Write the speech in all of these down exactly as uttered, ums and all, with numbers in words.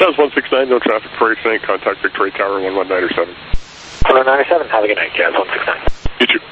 Jazz one six nine, no traffic for tonight. Contact Victoria Tower one one nine seven. one one nine seven, have a good night, Jazz one six nine. You too.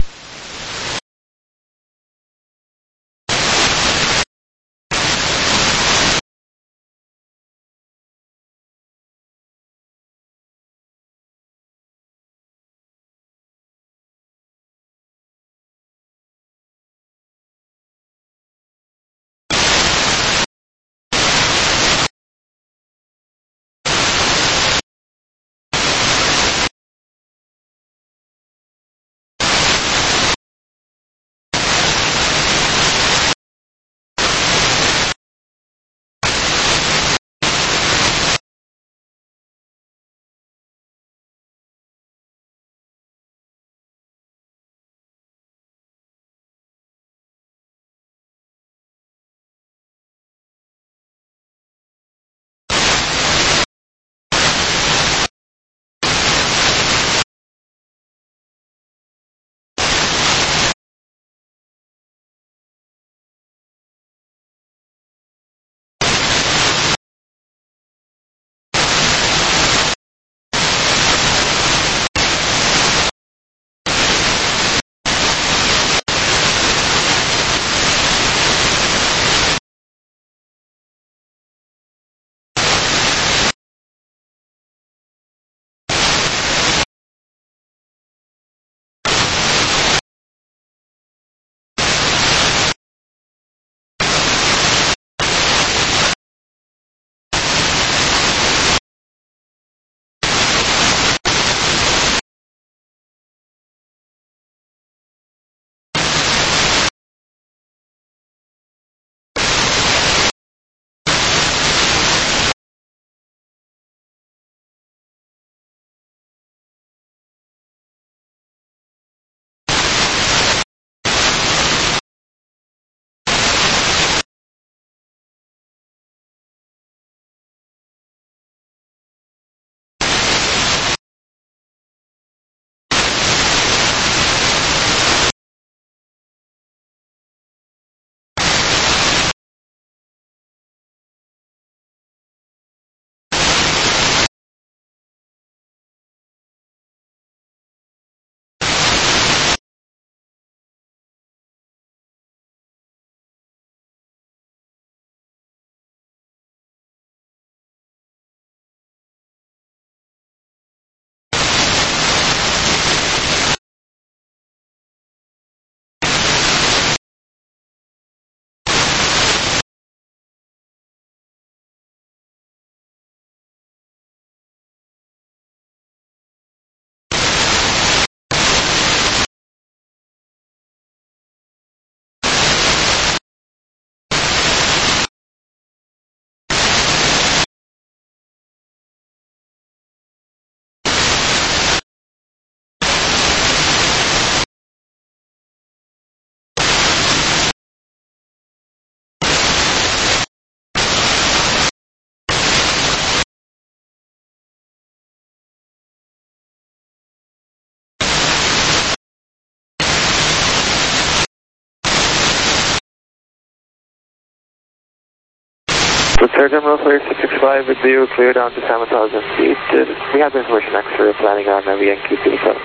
Third terminal clear six six five with you, clear down to seven thousand feet. We have the information next for planning on uh, V N Q P seven.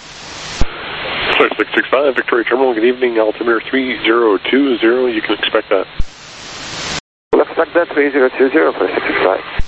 six six five, Victoria Terminal, good evening, altimeter three zero two zero, you can expect that. We'll expect that three zero two zero for six six five.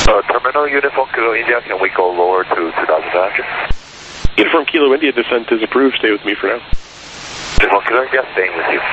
Uh, terminal Uniform Kilo India, can we go lower to two thousand after? Uniform Kilo India, descent is approved. Stay with me for now. Uniform Kilo India, staying with you.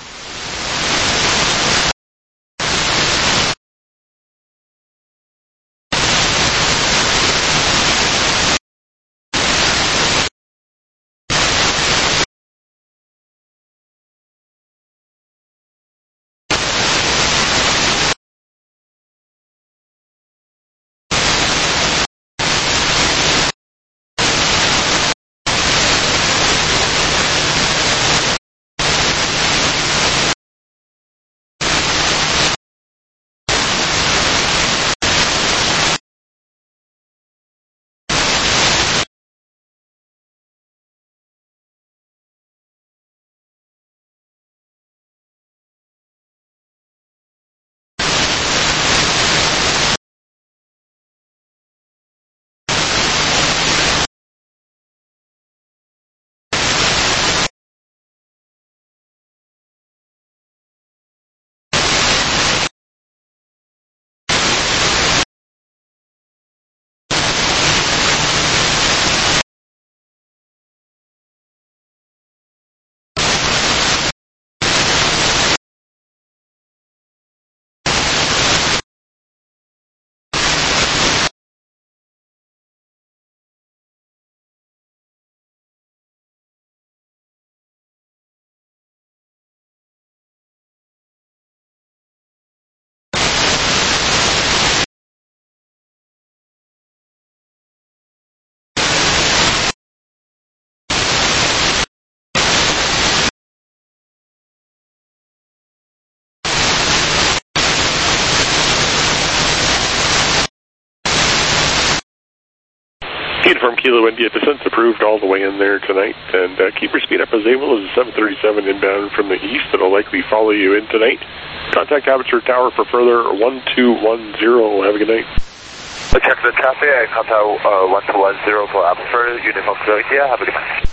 Uniform Kilo India, descent's approved all the way in there tonight, and uh, keep your speed up as able. As seven thirty-seven inbound from the east that'll likely follow you in tonight. Contact Aperture Tower for further one two one zero. Have a good night. Check the traffic and contact uh, one two one zero for Aperture, Uniform Kilo India. Have a good night.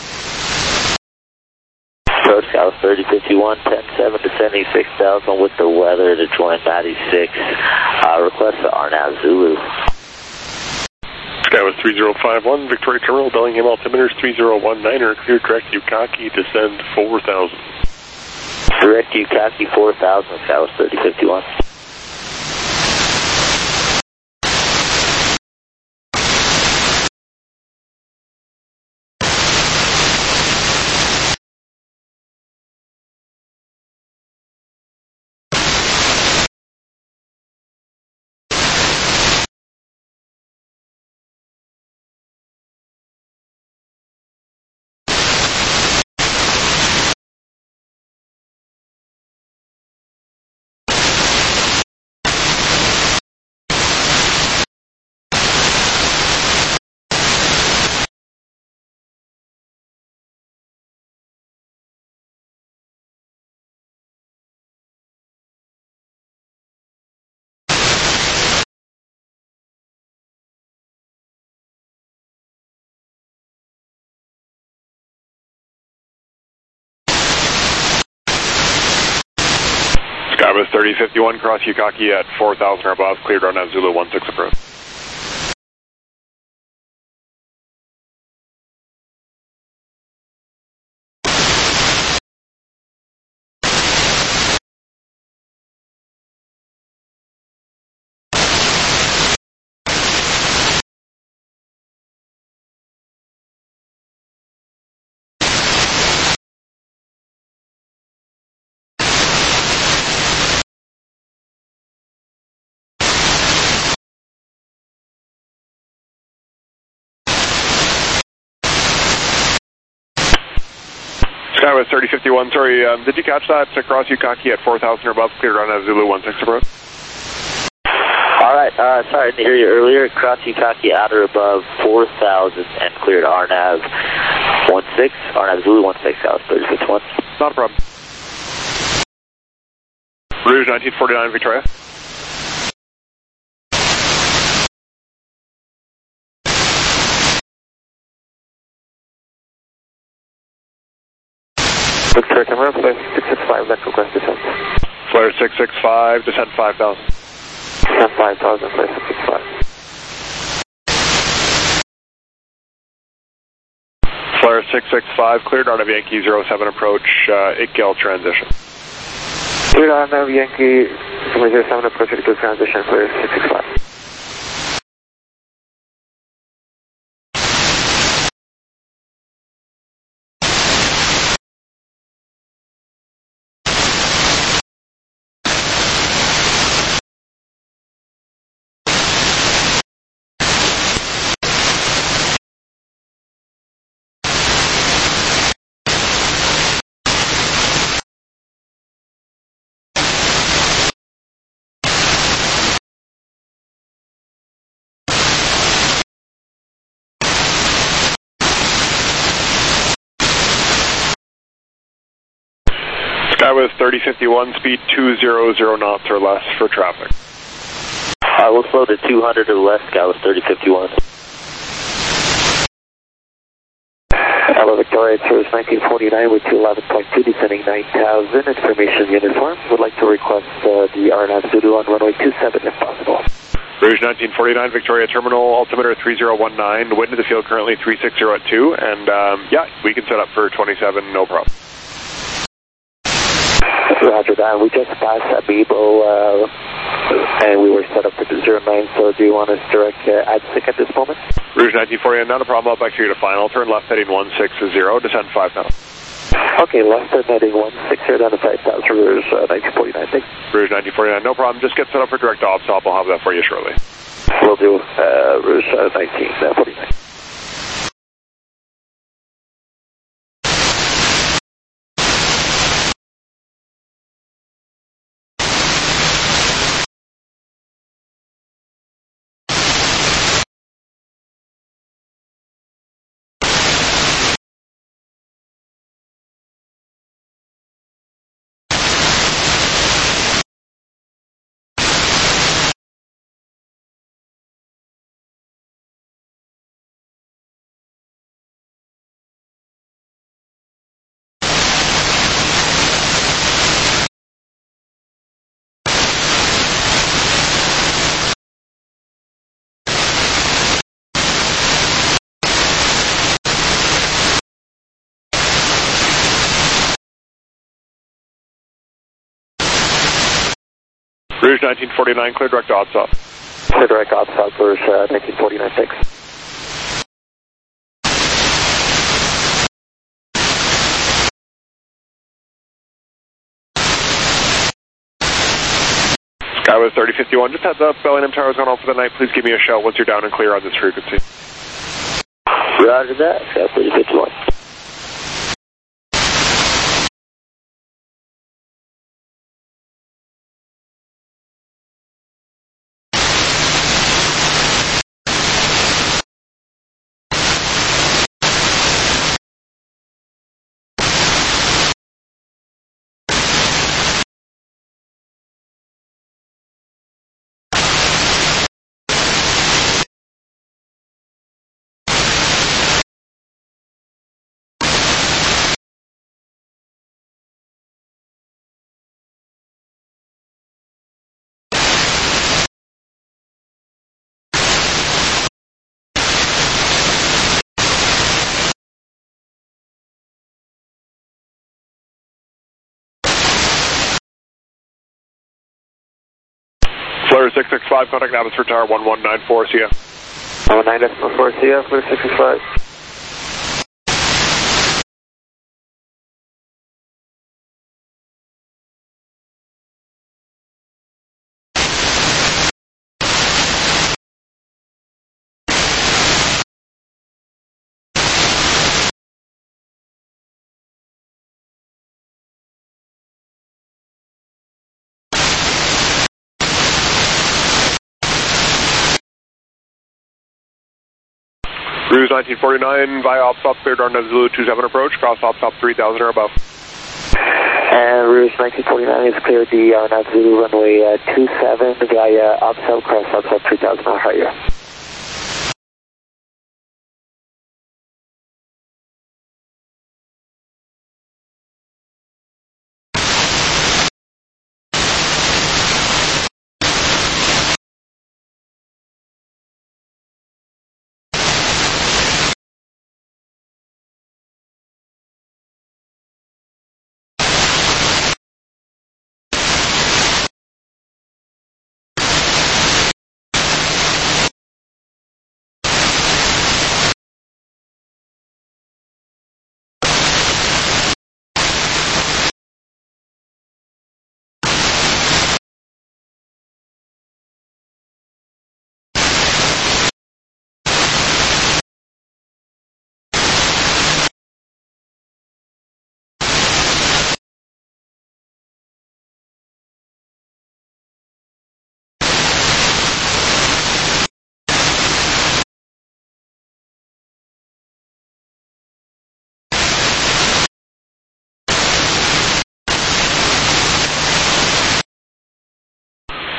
Approach South thirty fifty-one, ten seven, descending six thousand with the weather to join ninety-six. Uh, request for Arnav Zulu. Sky was three zero five one, Victoria Terminal, Bellingham altimeters three zero one nine, or clear direct Yukaki, descend four thousand. Direct Yukaki four thousand, Sky was thirty fifty-one. Skybus thirty fifty-one, cross Yukaki at four thousand or above, cleared on Zulu one six approach. Skywest thirty fifty-one, sorry, um, did you catch that? Cross Yukaki at four thousand or above, cleared on Zulu one six approach. Alright, uh, sorry, I didn't hear you earlier. Cross Yukaki out or above four thousand and cleared R NAV one six, R NAV Zulu one six, South thirty fifty-one. Not a problem. Rouge nineteen forty-nine, Victoria. Victoria Camera, Flare six six five, left request descent. Flare six six five, descent five thousand. Descend five thousand, clear six six five. Flare six six five, cleared out of Yankee zero seven approach, uh, eight Gale transition. Cleared out of Yankee zero seven approach, eight Gale transition, clear six six five. Skywest thirty fifty-one, speed two hundred knots or less for traffic. I will slow to two hundred or less, Skywest thirty fifty-one. Hello Victoria, Tours nineteen forty-nine with two eleven point two, descending nine thousand, information uniform. Would like to request uh, the R N A V Zulu on runway two seven if possible. Rouge nineteen forty-nine, Victoria Terminal, altimeter three zero one nine, wind to the field currently three six zero at two, and um, yeah, we can set up for twenty-seven, no problem. Roger that. We just passed Amiibo, uh, and we were set up for zero nine, so do you want us direct uh, ad sick at this moment? Rouge nineteen forty-nine, not a problem, I'll back to you to final. Turn left heading one six zero, descend five now. Okay, left turn heading one six zero, down to five thousand, Rouge uh, nineteen forty-nine, thanks. Rouge nineteen forty-nine, no problem, just get set up for direct ops, I'll have that for you shortly. Will do, uh, Rouge uh, nineteen forty-nine. Rouge nineteen forty-nine, clear direct ops off. Clear direct ops off, Rouge uh, nineteen forty-nine, thanks. Skywest thirty fifty-one, just heads up, Bellingham Tower's going on for the night, please give me a shout once you're down and clear on this frequency. Roger that, Skywest thirty fifty-one. Flare six six five, contact Abbotsford Tower one one nine four, see ya. one nine four, see ya, Flare six six five. Rouge nineteen forty-nine, via OPSOP, cleared on Zulu two seven approach, cross OPSOP three thousand or above. And Rouge nineteen forty-nine has cleared the R N A V Zulu runway uh, two seven via OPSOP, cross OPSOP three thousand or higher.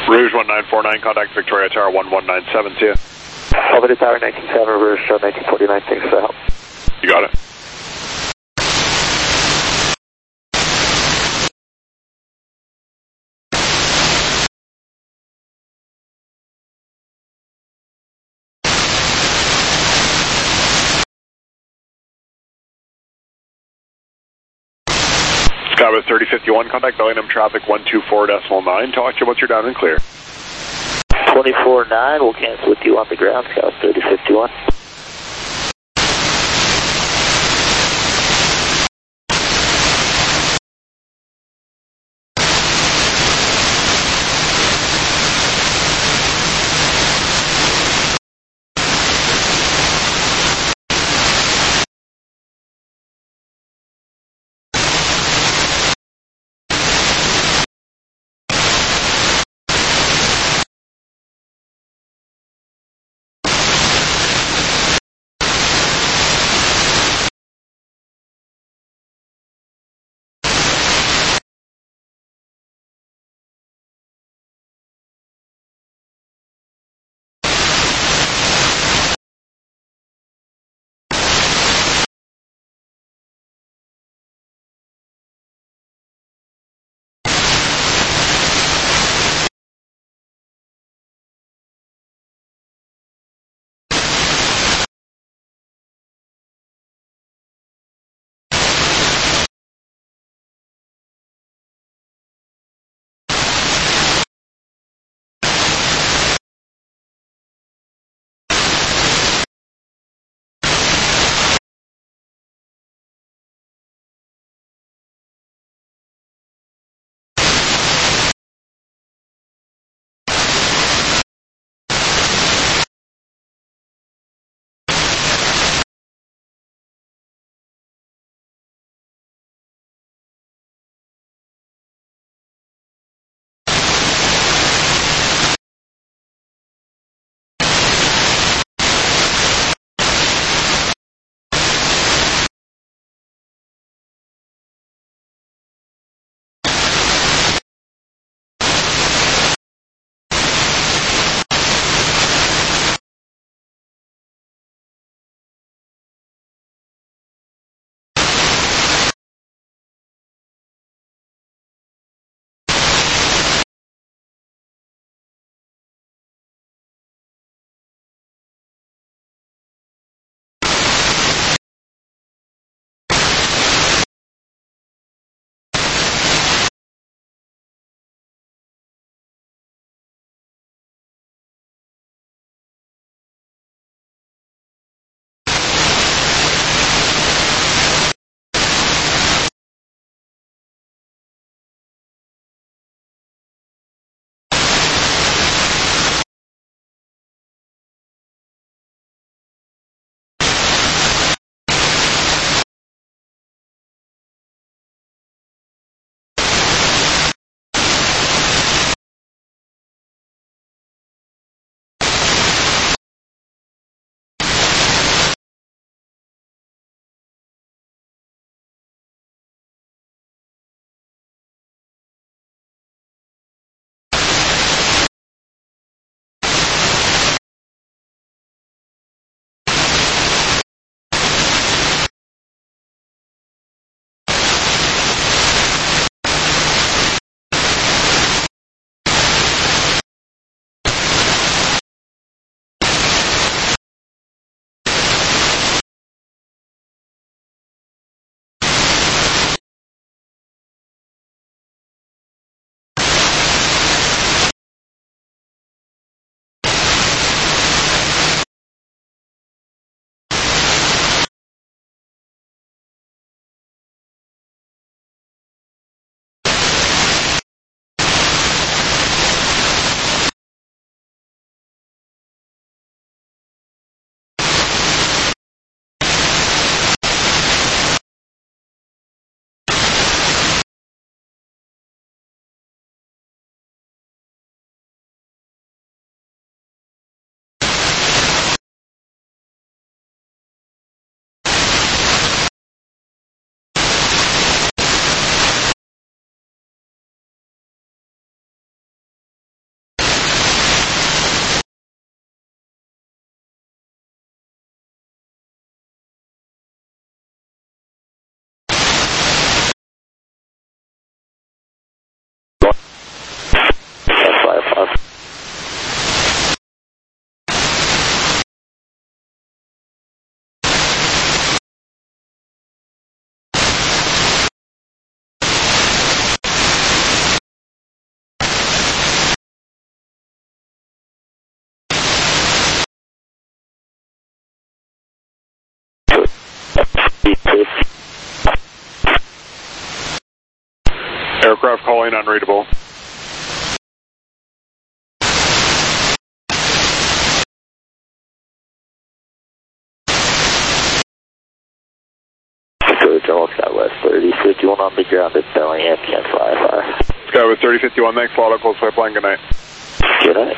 Rouge one nine four nine, contact Victoria Tower one one nine seven, see ya. Over to Tower nineteen seven, Rouge show nineteen forty-nine, thanks for the help. You got it. Skyway thirty fifty-one, contact Bellingham traffic one two four decimal nine. Talk to you once you're down and clear. twenty-four nine, we'll cancel with you on the ground, Skyway thirty fifty-one. calling unreadable. General Southwest thirty fifty-one on the ground at Bellingham, can't fly far. Skywest thirty fifty-one, thanks, follow close pipeline, good night. Good night.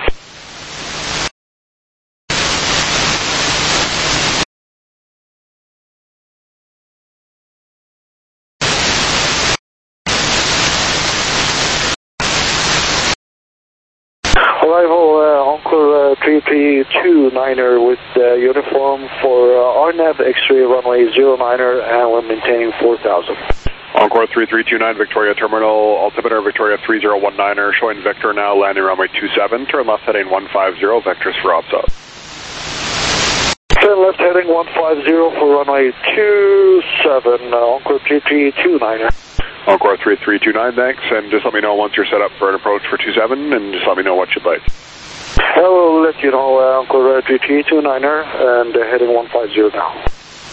Arrival uh, Encore uh, three three two niner with uh, uniform for uh, R N A V X-ray runway zero niner and we're maintaining four thousand. Encore three three two nine, Victoria Terminal, altimeter Victoria three zero one niner, showing Vector now, landing runway two seven, turn left heading one five zero, vectors for ops up. Turn left heading one five zero for runway two seven, uh, Encore three three two niner. Encore three three two nine, thanks, and just let me know once you're set up for an approach for two seven, and just let me know what you'd like. I will let you know, uh, Encore three three two niner, and uh, heading one five zero now.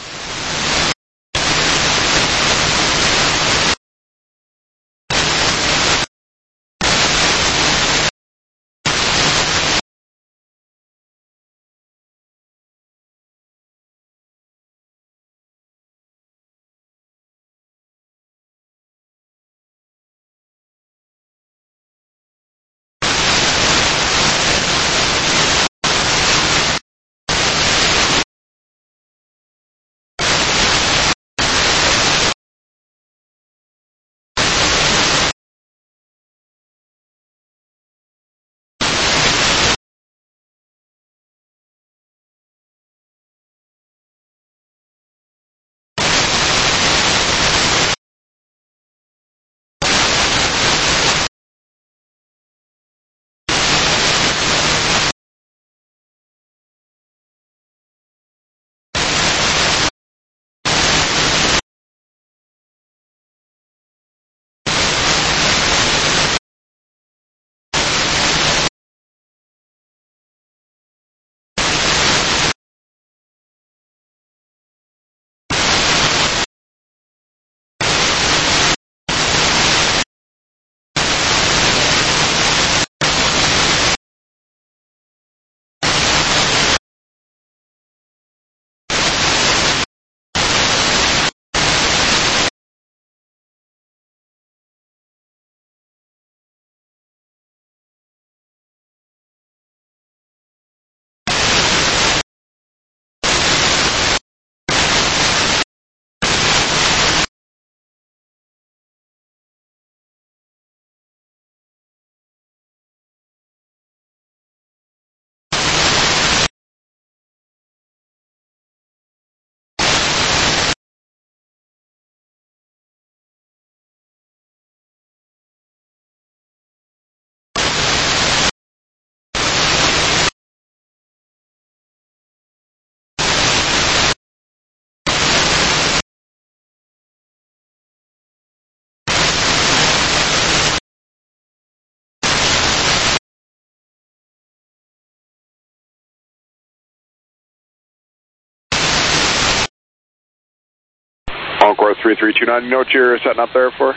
Encore three three two nine, you know what you're setting up there for?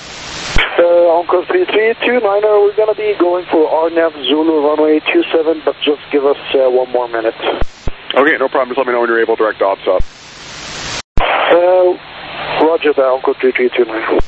Uh, Encore three three two niner, we're going to be going for R N A V Zulu runway two seven, but just give us uh, one more minute. Okay, no problem, just let me know when you're able, direct ops up. Uh, roger that, Encore three three two niner.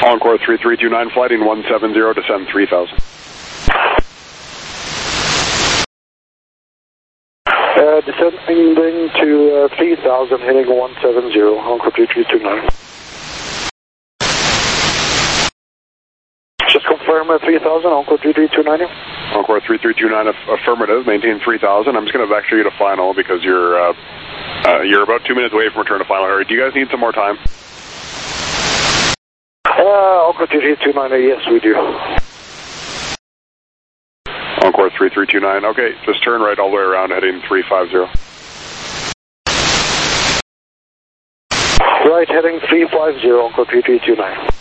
Encore three three two nine, flighting one seven zero, descend three thousand. Uh, descending to uh, three thousand, heading one seven zero, Encore three three two nine. Just confirm uh, three thousand, Encore three three two nine. Encore three three two nine, aff affirmative, maintain three thousand. I'm just going to vector you to final because you're uh, uh, you're about two minutes away from return to final. Hurry. Do you guys need some more time? Uh, Encore three three two nine, yes we do. Encore three three two nine, okay, just turn right all the way around, heading three five zero. Right, heading three five zero, Encore three three two nine.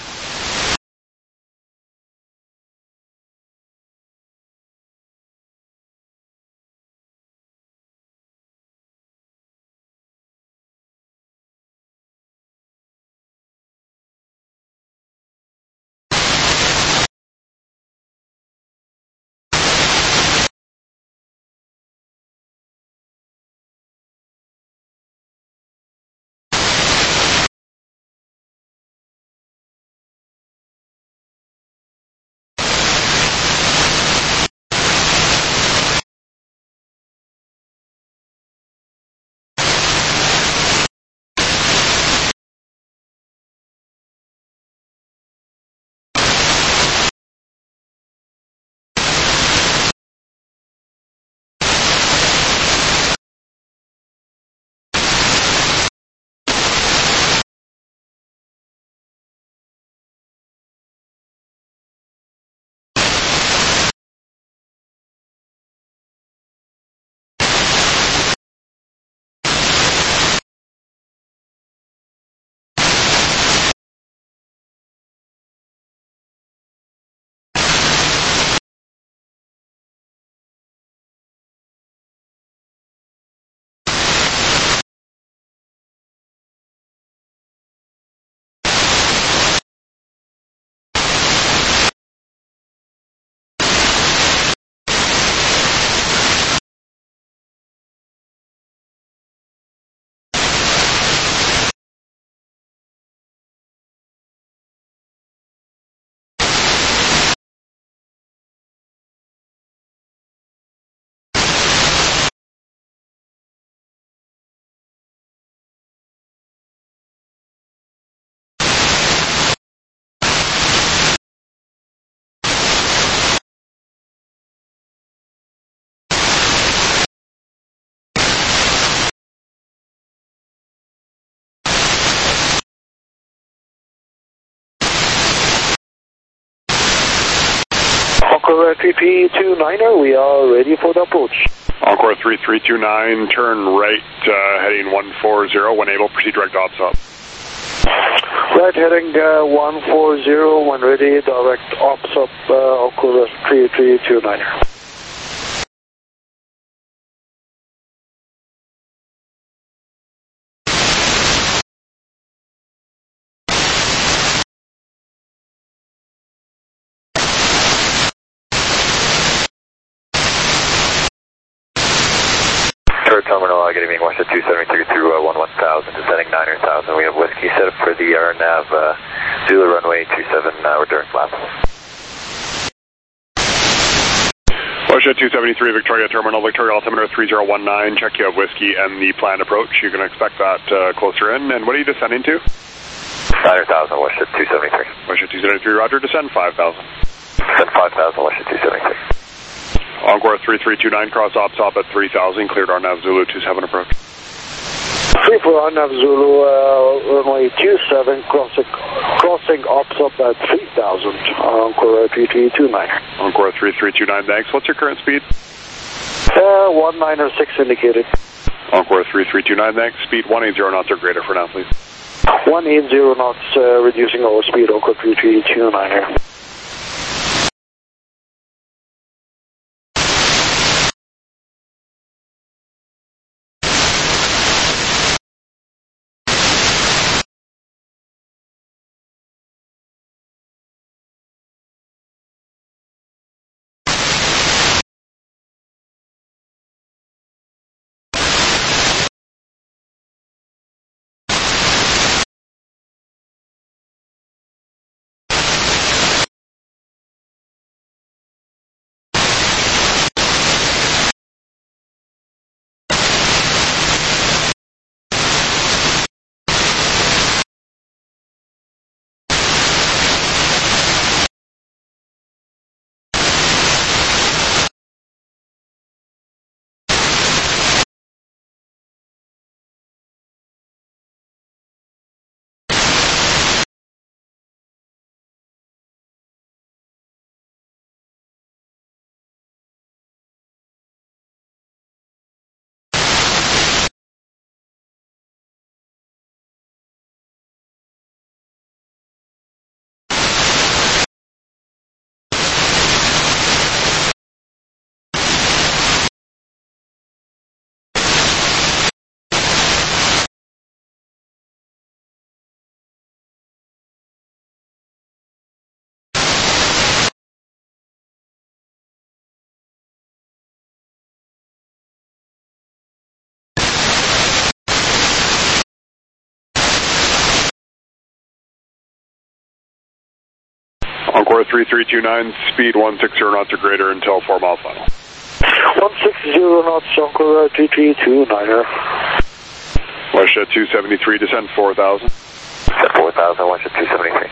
Encore three three two nine, we are ready for the approach. Encore three three two nine, turn right, uh, heading one four zero, when able, proceed direct ops up. Right, heading uh, one four zero, when ready, direct ops up, uh, Encore three three two nine. Terminal, uh, good evening, Western two seventy-three through uh, one one thousand, descending nine thousand. We have whiskey set up for the R N A V, uh, Zulu runway two seven, uh, return flap. Western two seventy-three, Victoria Terminal, Victoria altimeter three zero one nine, check you have whiskey and the planned approach. You can expect that uh, closer in. And what are you descending to? nine thousand, Western two seventy-three. Western two seventy-three, roger, descend five thousand. Descend five thousand, Western two seventy-three. Encore three three two nine, cross ops up at three thousand, cleared R N A V Zulu two seven approach. three four R N A V Zulu, uh, runway two seven, crossing, crossing ops up at three thousand, Encore three three two nine. Encore three three two nine, thanks. What's your current speed? Uh, one nine six indicated. Encore three three two nine, thanks. Speed one eighty knots or greater for now, please. one eighty knots, uh, reducing our speed, Encore three three two nine here. Encore three three two nine, speed one sixty knots or greater until four mile final. one sixty knots, Encore three three two niner. WestJet two seventy-three, descend four thousand. Descend four thousand, WestJet two seventy-three.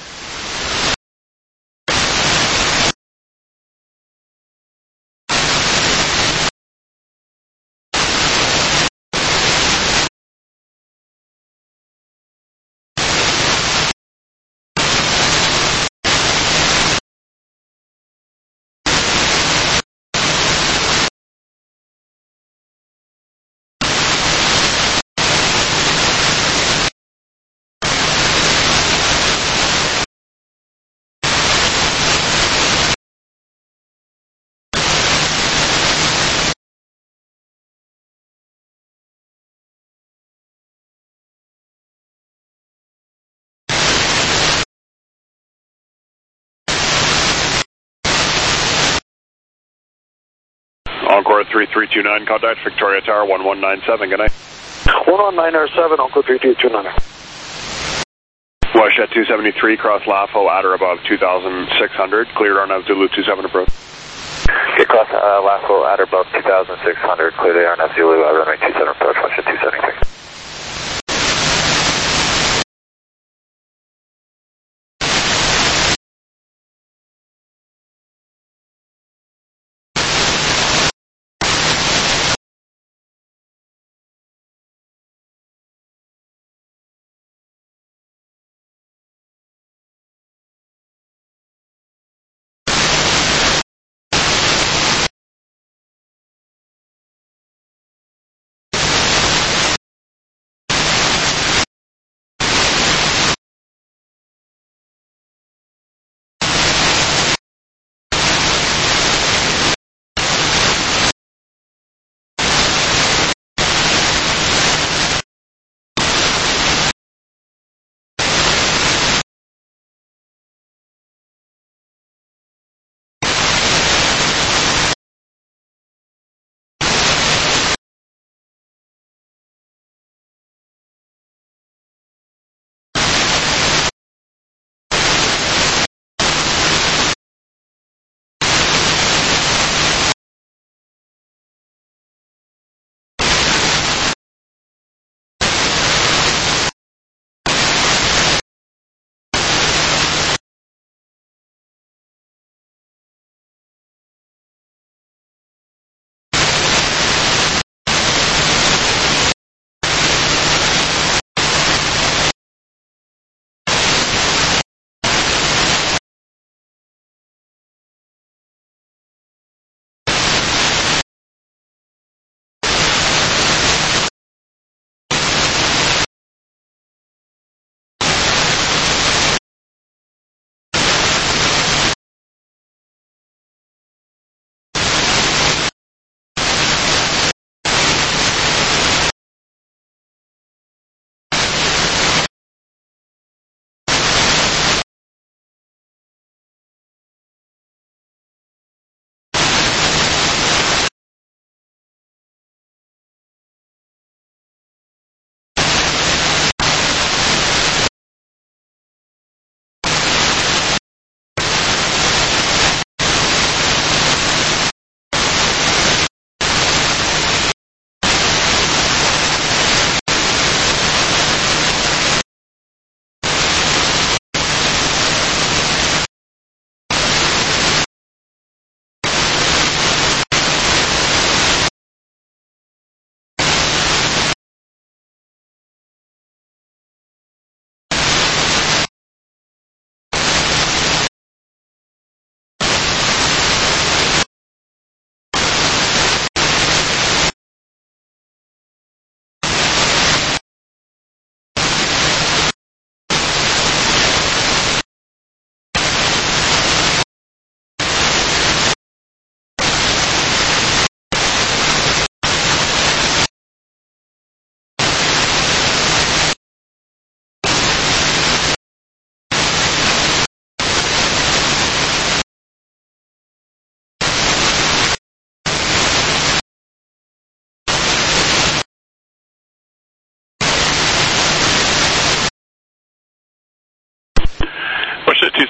Encore three three two nine, contact Victoria Tower one one nine seven, good night. one one nine seven, Encore three three two nine. WestJet two seventy-three, cross LAFO at or above two thousand six hundred, cleared R N A V Zulu two seven approach. Okay, cross uh, LAFO at or above two thousand six hundred, clear the R N A V Zulu, uh, runway two seven approach, WestJet two seventy-three.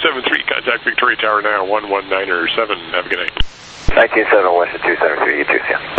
seven three, contact Victoria Tower now, one one nine seven. Have a good night. nineteen seven, Western two seven three, you too, Sam.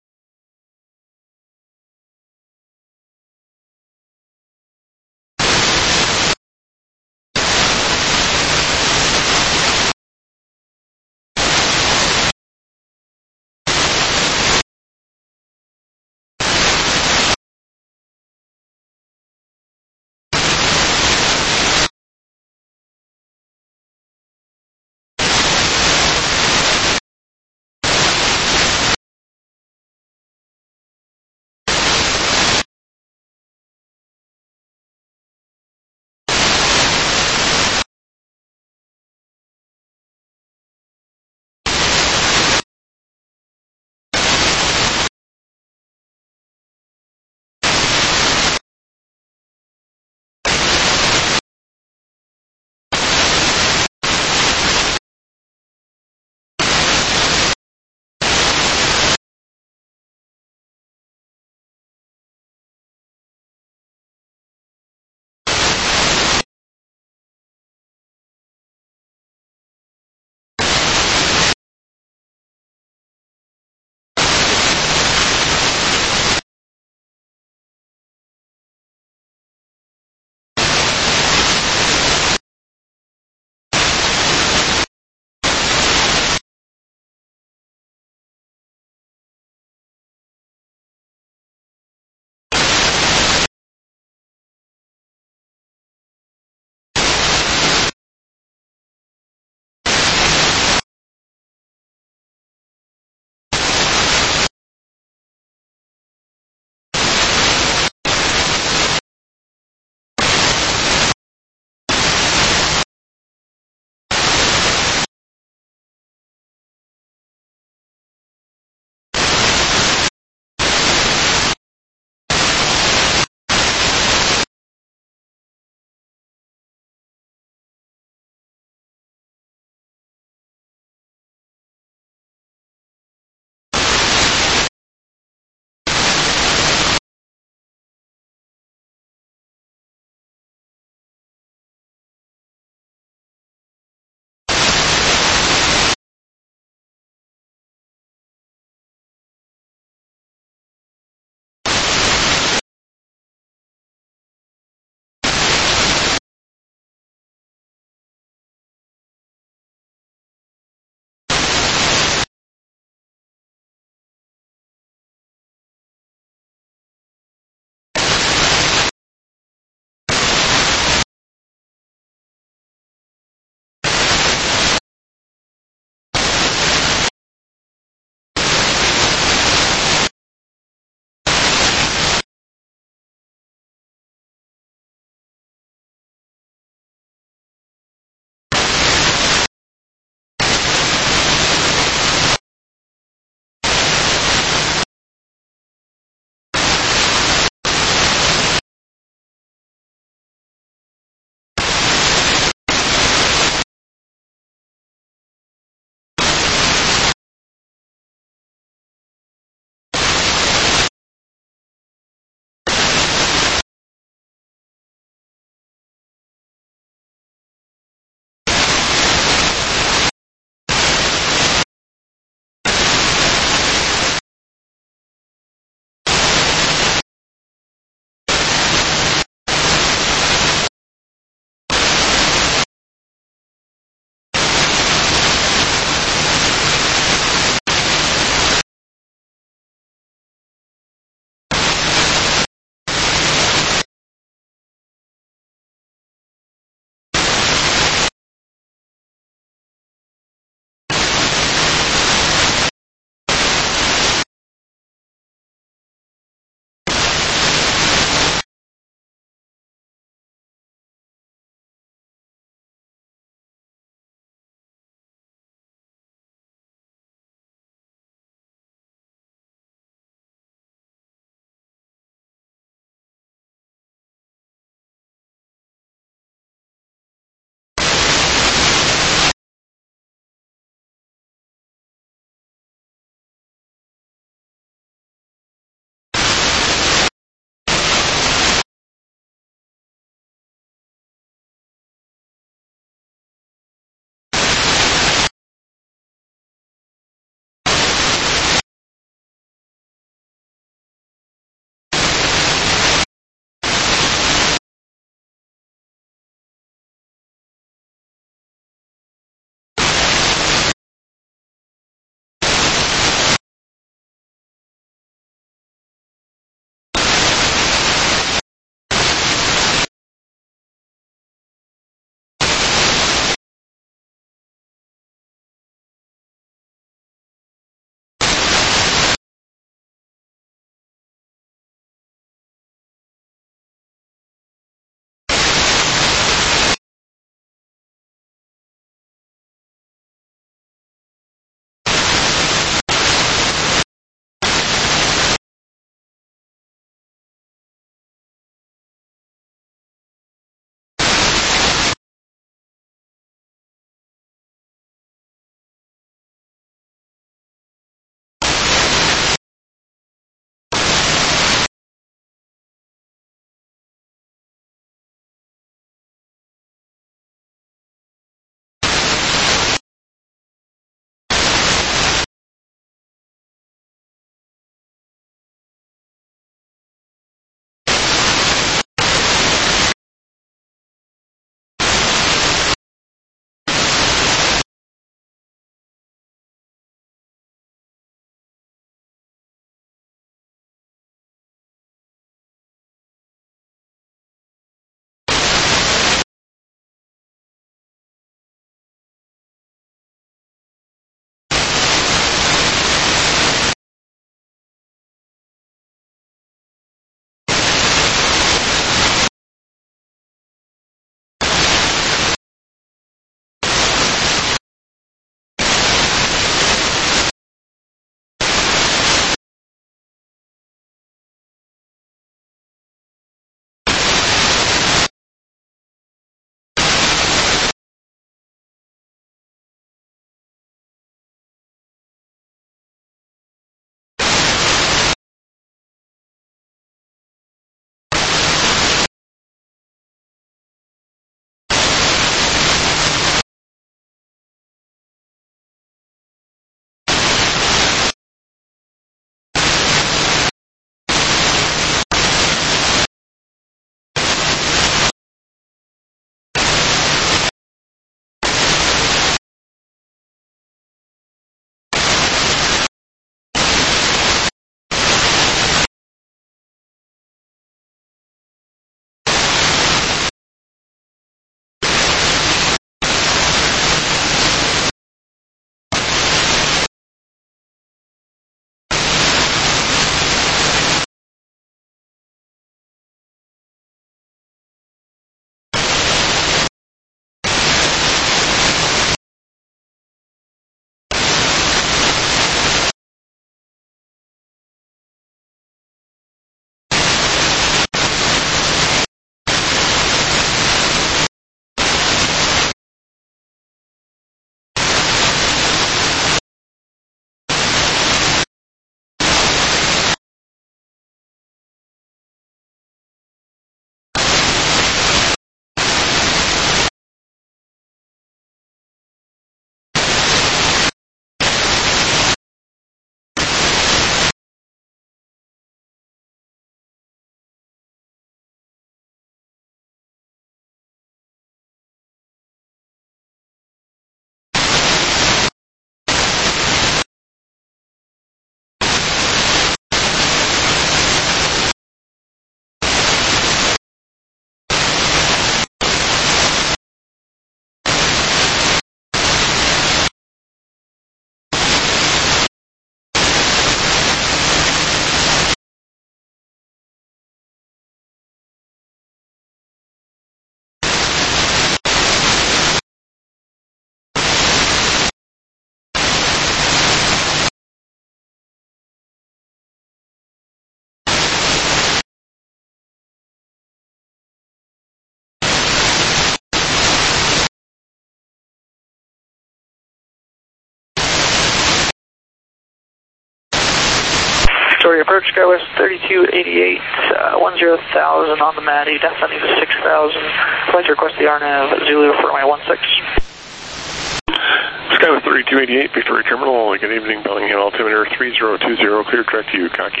Victoria approach, Skywest thirty-two eighty-eight, uh, one zero thousand on the Matty, descending to six thousand. I'd like to request the R NAV Zulu for my one six. Skywest thirty-two eighty-eight, Victoria Terminal, good evening, Bellingham altimeter three zero two zero, clear direct to you, copy.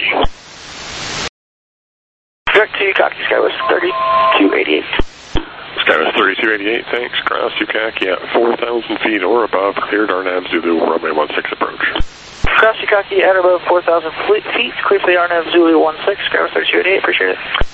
Direct to you, copy, Skywest thirty-two eighty-eight. Skywest thirty-two eighty-eight, thanks, cross Yukaki at four thousand feet or above, cleared R NAV Zulu, runway one six approach. Cross Yukaki at above four thousand feet, clear for the R NAV Zulu one six, Skywest thirty-two eighty-eight, appreciate it.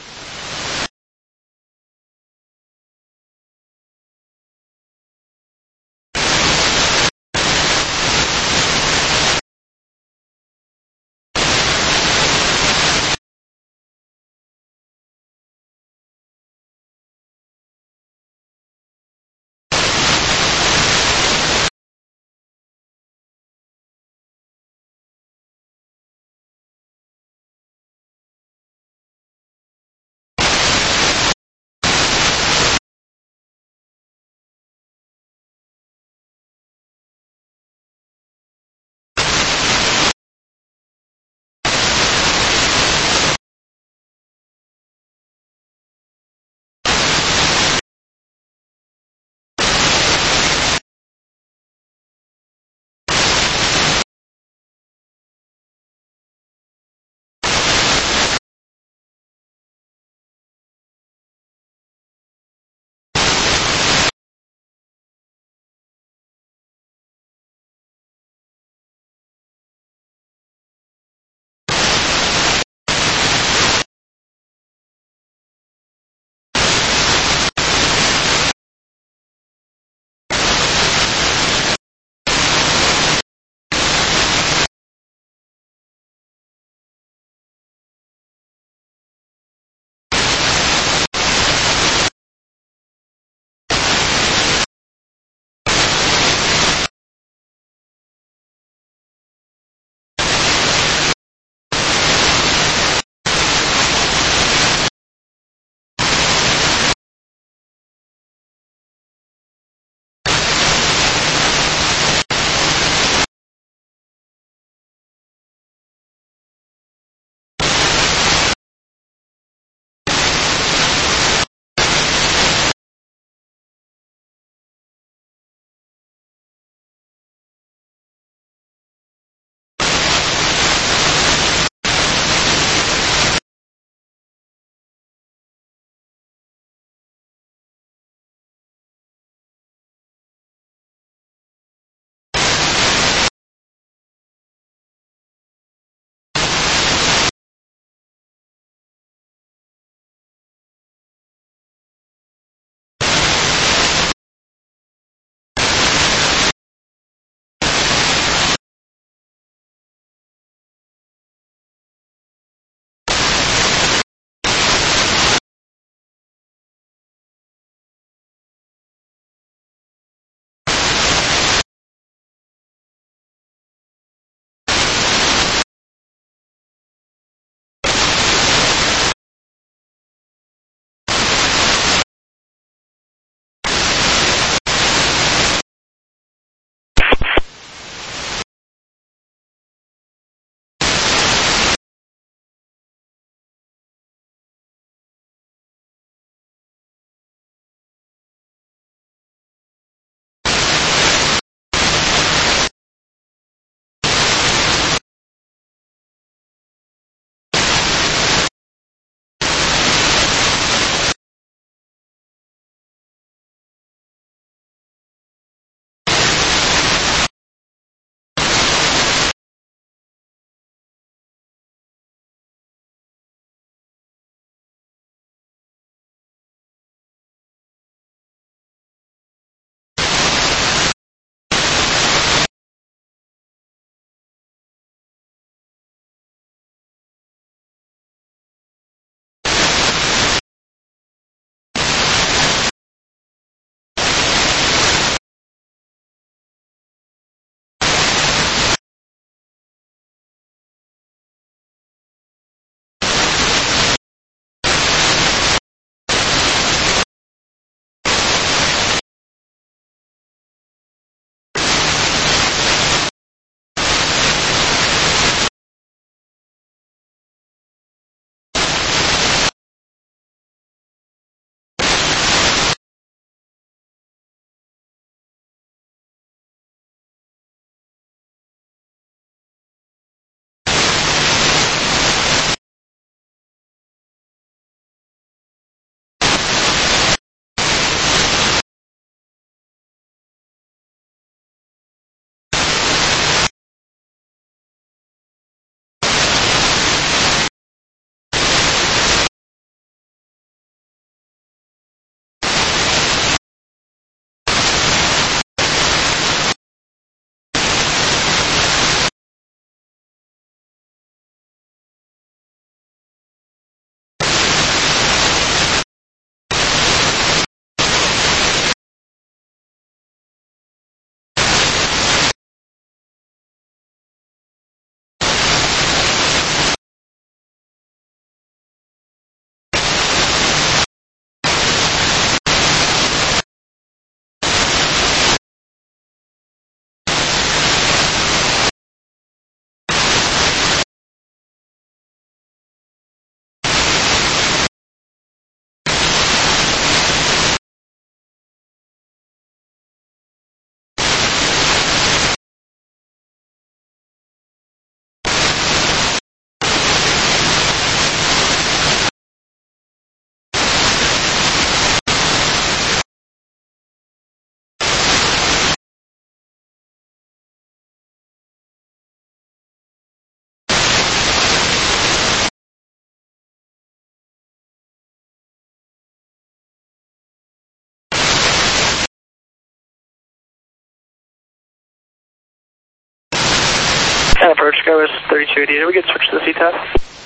approach, Skywest thirty-two eighty-eight. Are we good to switch to the C T A F?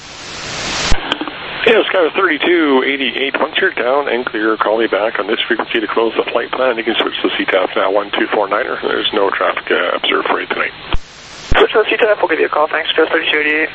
Yeah, Skywest thirty-two eighty-eight. Once you're down and clear, call me back on this frequency to close the flight plan. You can switch to the C T A F now, one two four niner. There's no traffic uh, observed for you tonight. Switch to the C T A F, we'll give you a call. Thanks, Skywest thirty-two eighty-eight.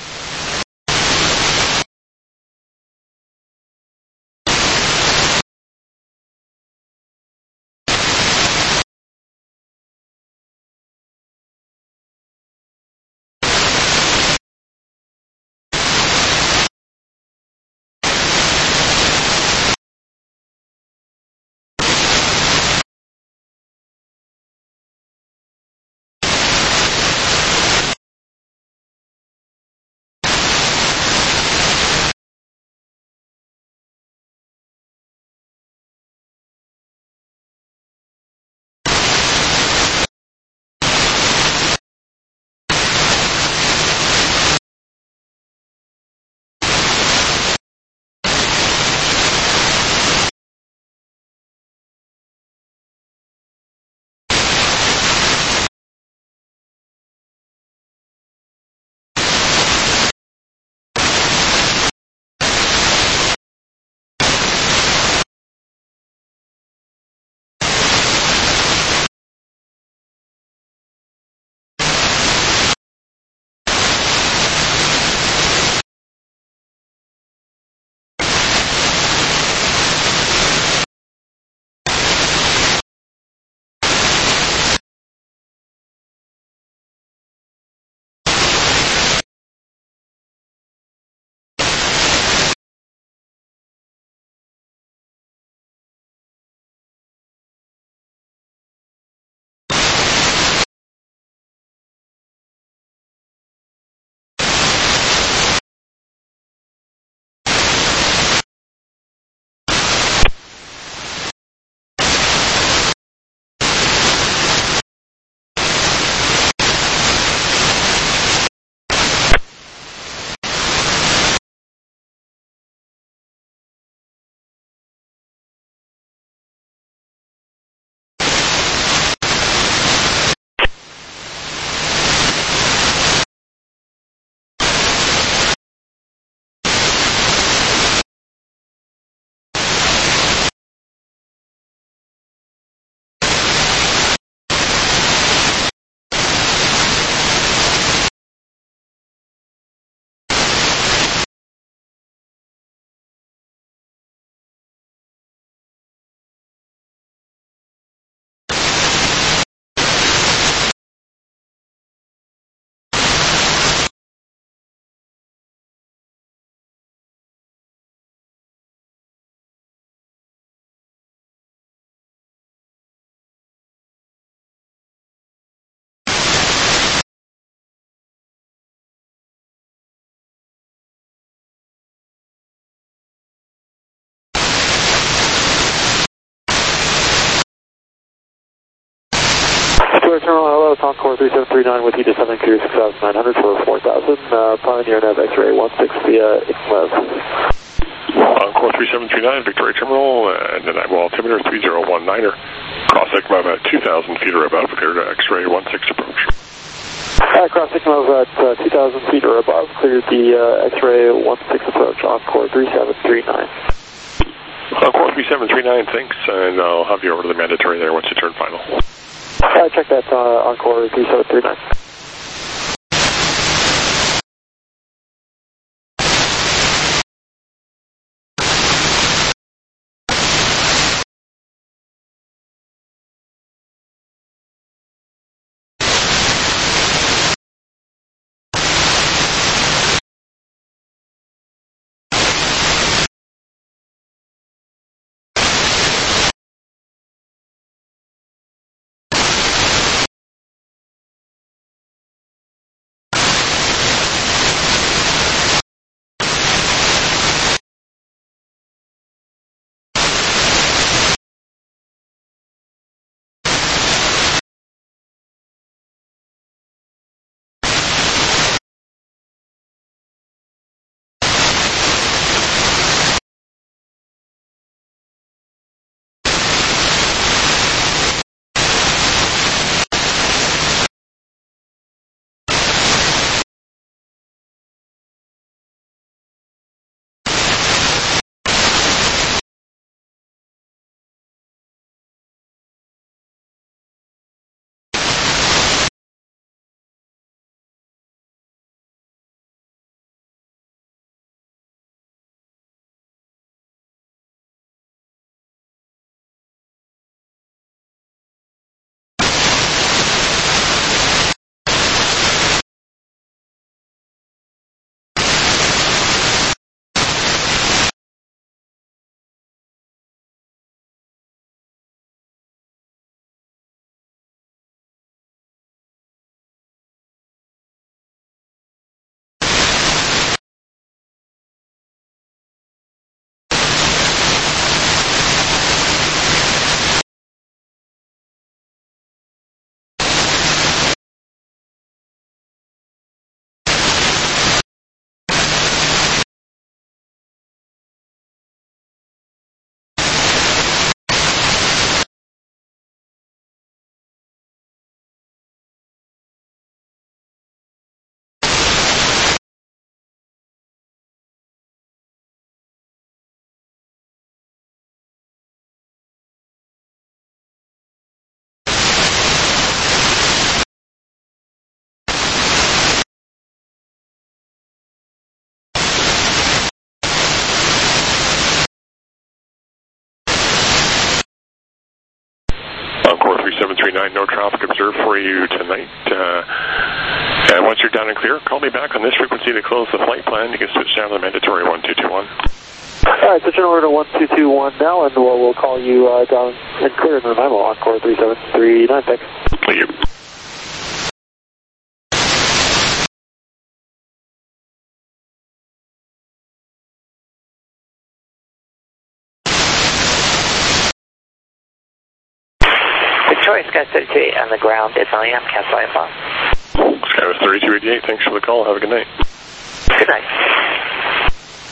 Terminal, hello, it's Encore three seven three nine with you, descending clear six thousand nine hundred for four thousand, uh, Pioneer Nav X-ray one six via Ixlev. Encore three seven three nine, Victoria Terminal, and then I'm altimeter three zero one niner. Cross Sigma at two thousand feet or above, clear to X-ray one six approach. Uh, cross Sigma at uh, two thousand feet or above, clear the uh, X-ray one six approach, Encore three seven three nine. Encore three seven three nine, thanks, and I'll have you over to the mandatory there once you turn final. Uh, check that uh, Encore three seven three nine. three seven three nine, no traffic observed for you tonight. Uh, and once you're down and clear, call me back on this frequency to close the flight plan. You can switch down to the mandatory one two two one. All right, switching over to one two two one now, and we'll, we'll call you uh, down and clear in the memo on Encore three seven three nine. Thanks. Thank you. Victoria, Sky thirty-two eight on the ground. It's L A M, Cast I F. Sky was thirty-two eighty-eight. Thanks for the call. Have a good night. Good night.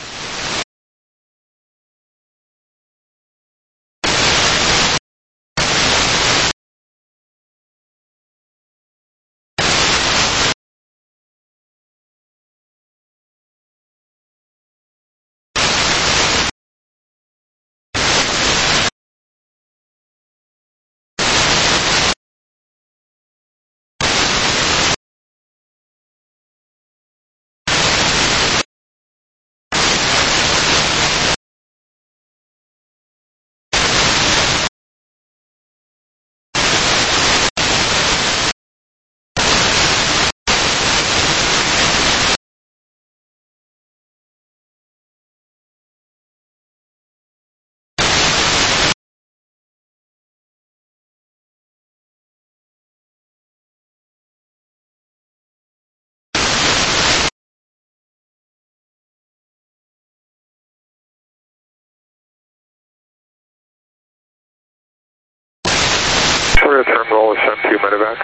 Victoria Terminal is sent to medevac.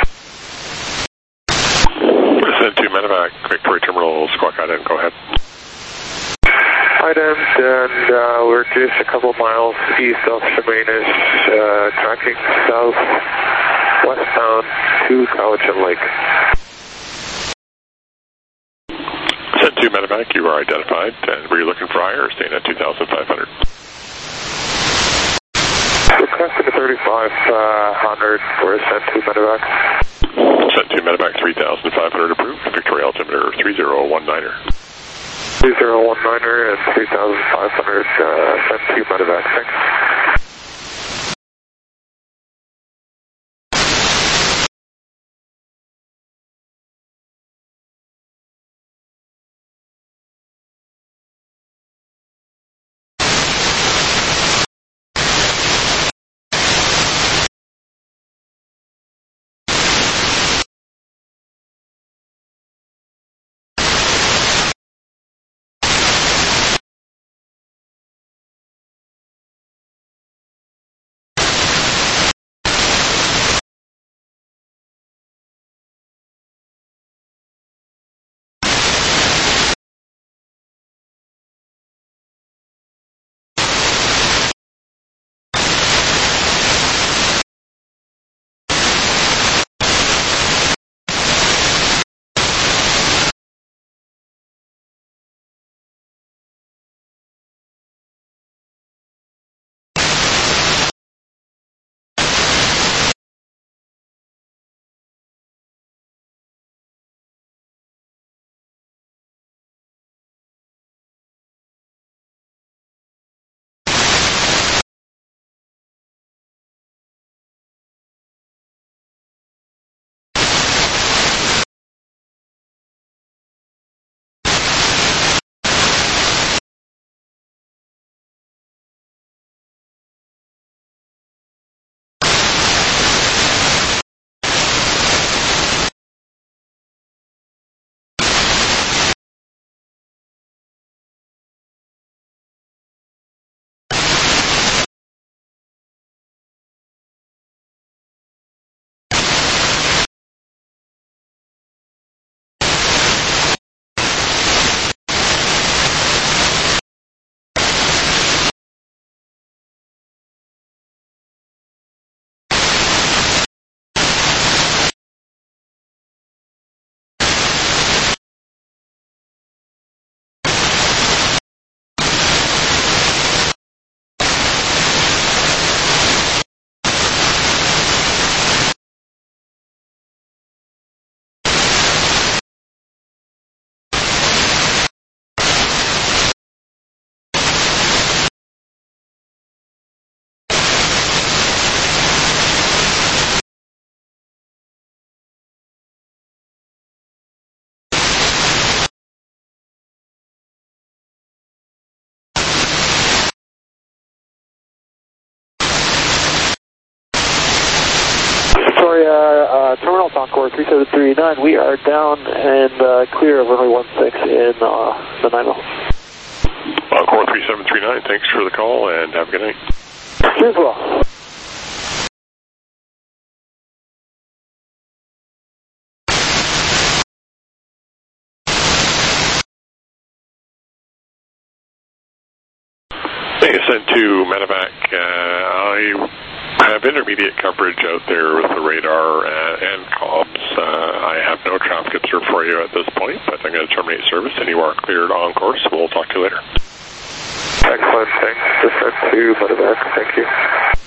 Send to medevac, Victoria Terminal, Squawk Island, go ahead. Ident, and uh, we're just a couple miles east of Semanis, uh, tracking south westbound to Cowichan Lake. Send to medevac, you are identified, and were you looking for higher or staying at two thousand five hundred? Requesting a thirty-five hundred for a send to medevac. Send to medevac three thousand five hundred approved, Victoria altimeter three zero one niner. three zero one niner and three thousand five hundred uh, sent to medevac. Thanks. Victoria, uh, Terminal Encore three seven three nine, we are down and uh, clear of runway one six in uh, the nine oh. Encore three seven three nine, thanks for the call and have a good night. You as well. Hey, sent to Medevac. Uh, I have intermediate coverage out there with the radar and, and comms. Uh, I have no traffic observed for you at this point, but I'm going to terminate service and you are cleared on course. We'll talk to you later. Excellent, thanks. Descent to Medevac, thank you.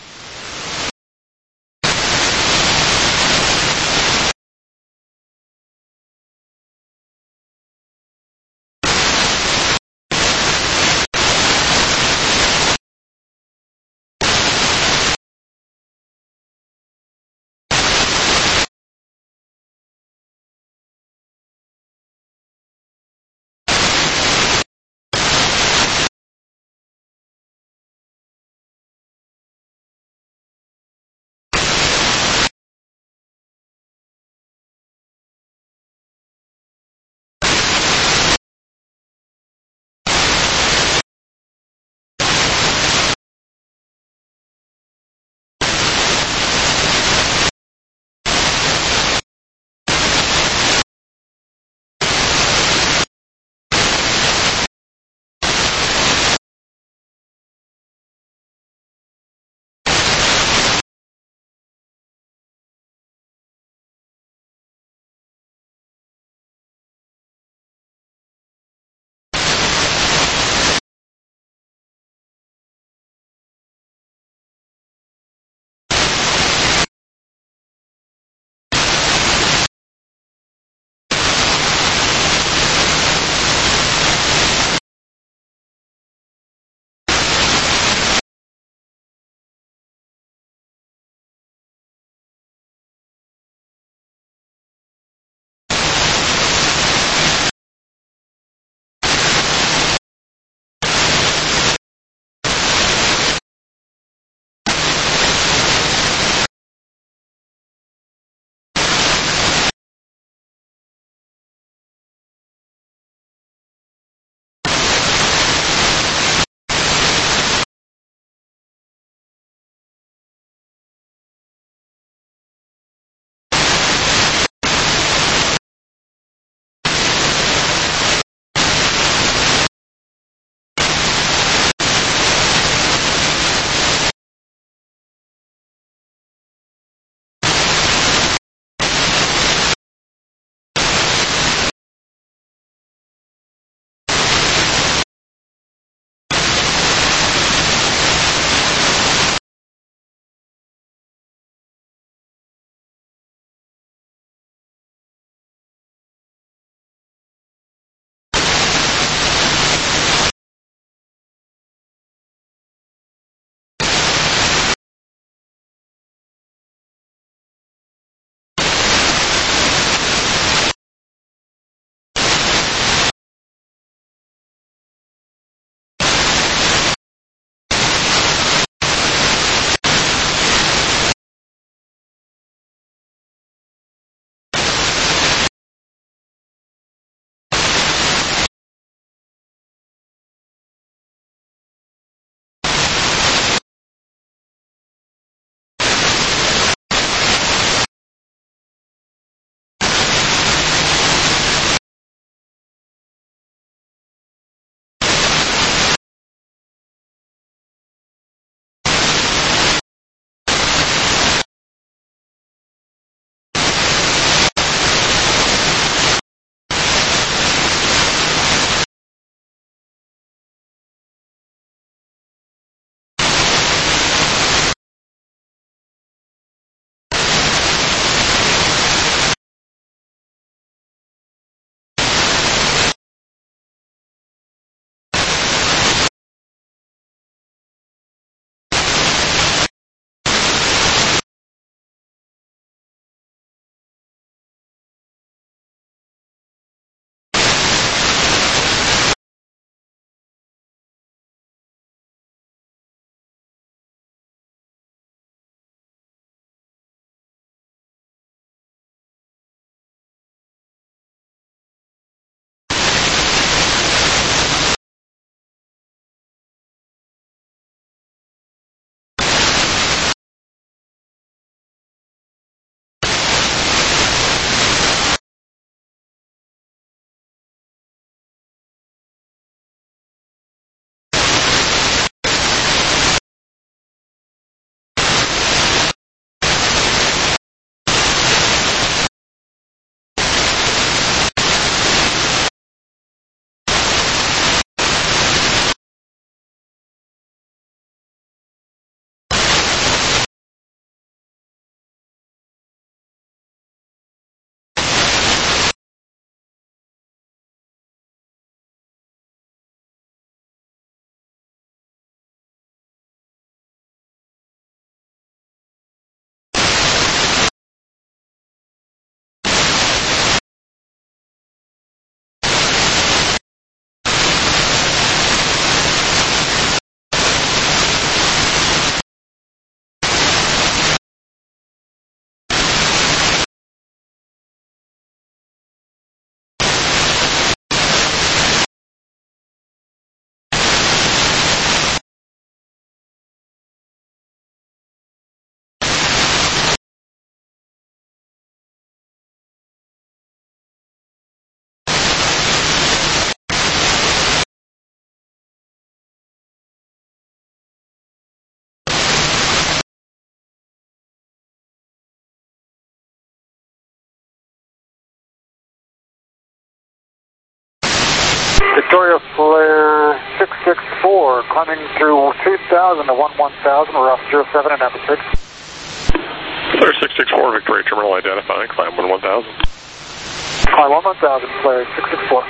Victoria Flare six six four, climbing through two thousand to one one thousand, we're off zero seven and number six. Flare six six four, Victoria Terminal identifying, climb one one thousand. Climb one one thousand, Flare six six four.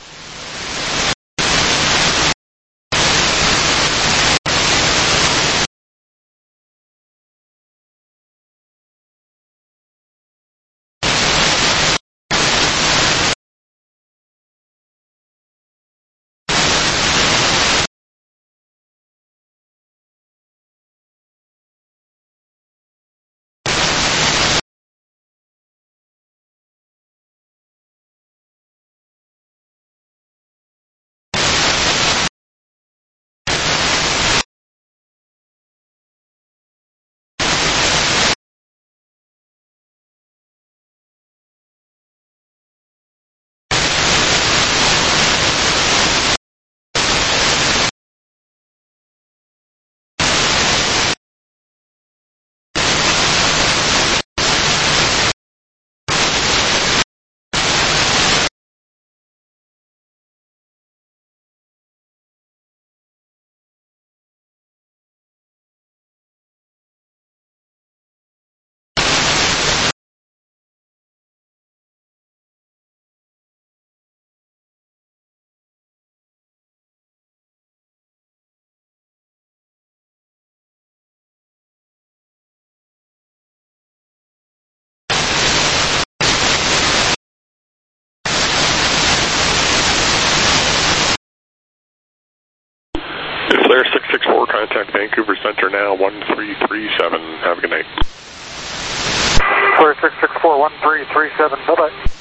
Flare six six four, contact Vancouver Center now, one three three seven. Have a good night. Flare six six four, one three three seven, bye-bye.